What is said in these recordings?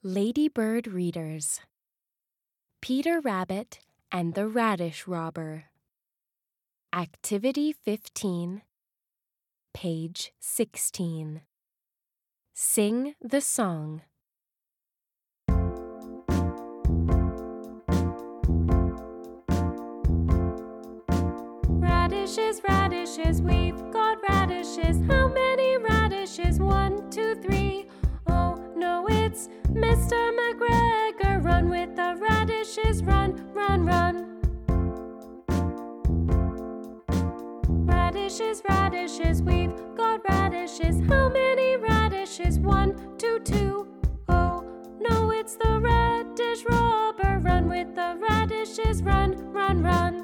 Ladybird Readers. Peter Rabbit and the Radish Robber. Activity 15, page 16. Sing the song. Radishes, radishes, we've got radishes. How many radishes? 1, 2, 3. Oh, no, it's Mr. McGregor. Run with the radishes, run, run, run. Radishes, radishes, we've got radishes. How many radishes? 1, 2, 2. Oh, no, it's the radish robber. Run with the radishes, run, run, run.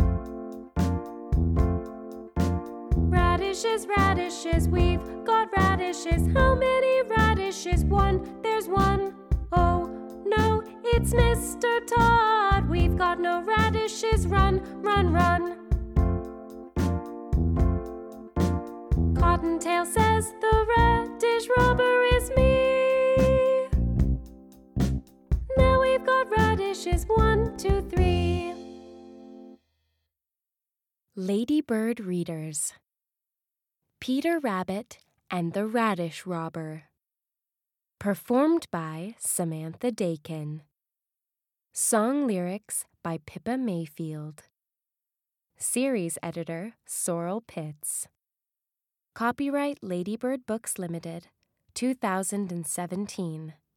Radishes, radishes, we've got radishes. How many radishes? 1, there's 1. Oh, no, it's Mr. Todd. We've got no radishes. Run, run, run. Cottontail says the radish robber is me. Now we've got radishes. 1, 2, 3. Ladybird Readers. Peter Rabbit and the Radish Robber. Performed by Samantha Dakin. Song lyrics by Pippa Mayfield. Series editor Sorrel Pitts. Copyright Ladybird Books Limited, 2017.